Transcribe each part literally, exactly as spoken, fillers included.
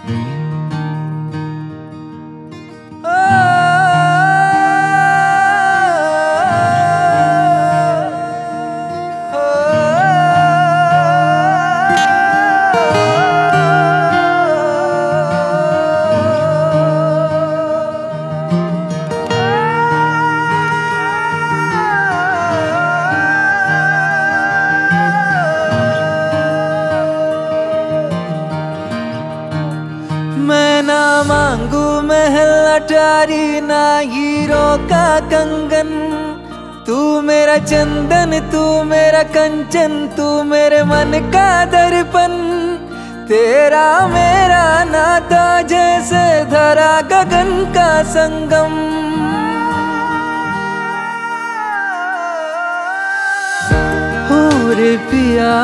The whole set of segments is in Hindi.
मैं ना मांगू महल अटारी ना हीरो का कंगन, तू मेरा चंदन तू मेरा कंचन, तू मेरे मन का दर्पण। तेरा मेरा नाता जैसे धरा गगन का संगम। हो रे पिया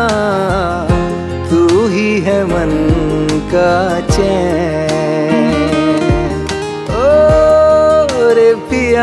तू ही है मन का चैन। ओ रे पिया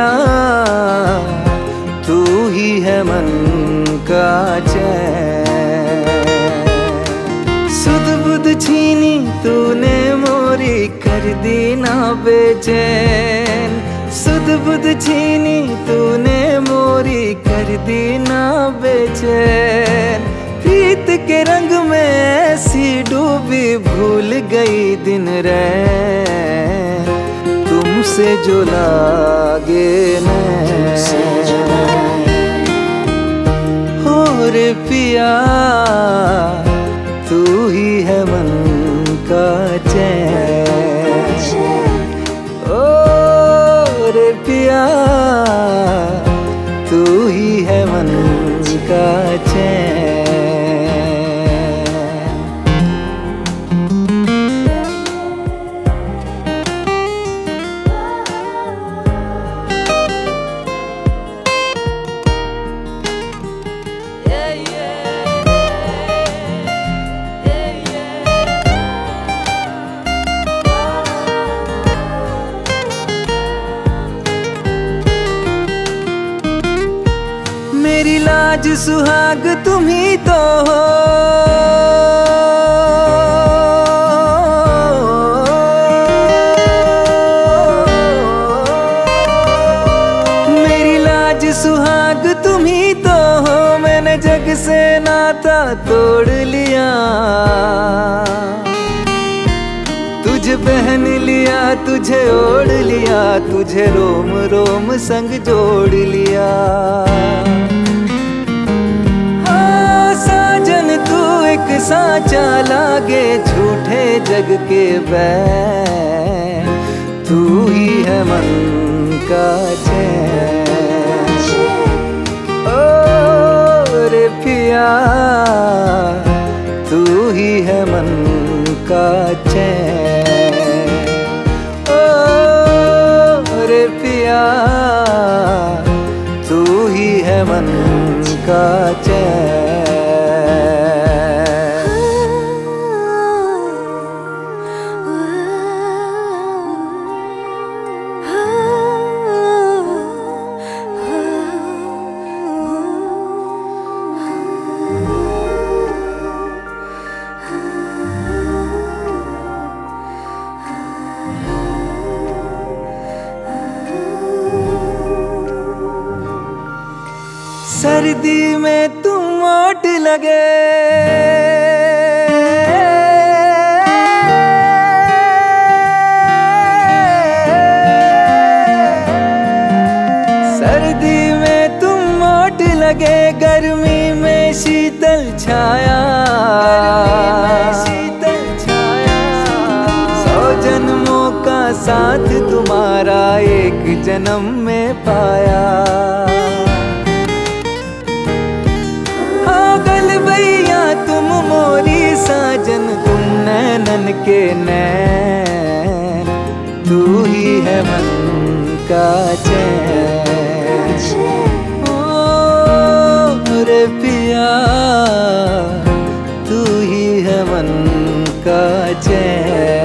तू ही है मन का चैन। सुध बुध छीनी तूने मोरी कर दी ना बेचैन। सुध बुध छीनी तूने मोरी कर दी ना बेचैन। प्रीत के रंग में ऐसी डूबी भूल गई दिन रैन। तुमसे जो लागे नैन। हो रे पिया तू ही है मन का चैन। ओ रे पिया तू ही है मन का चैन। मेरी लाज सुहाग तुम ही तो हो। मेरी लाज सुहाग तुम ही तो हो। मैंने जग से नाता तोड़ लिया। तुझे पहन लिया तुझे ओढ़ लिया। तुझे रोम रोम संग जोड़ लिया। एक साचा लागे झूठे जग के बैन। तू ही है मन का चैन। ओ रे पिया तू ही है मन का चैन। ओ रे पिया तू ही है मन का चैन। सर्दी में तुम ओट लगे। सर्दी में तुम ओट लगे। गर्मी में शीतल छाया। शीतल छाया। सौ जन्मों का साथ तुम्हारा एक जन्म में पाया। तुम मोरी साजन तुम नैनन के नैन। तू ही है मन का चैन। ओ रे पिया तू ही है मन का चैन।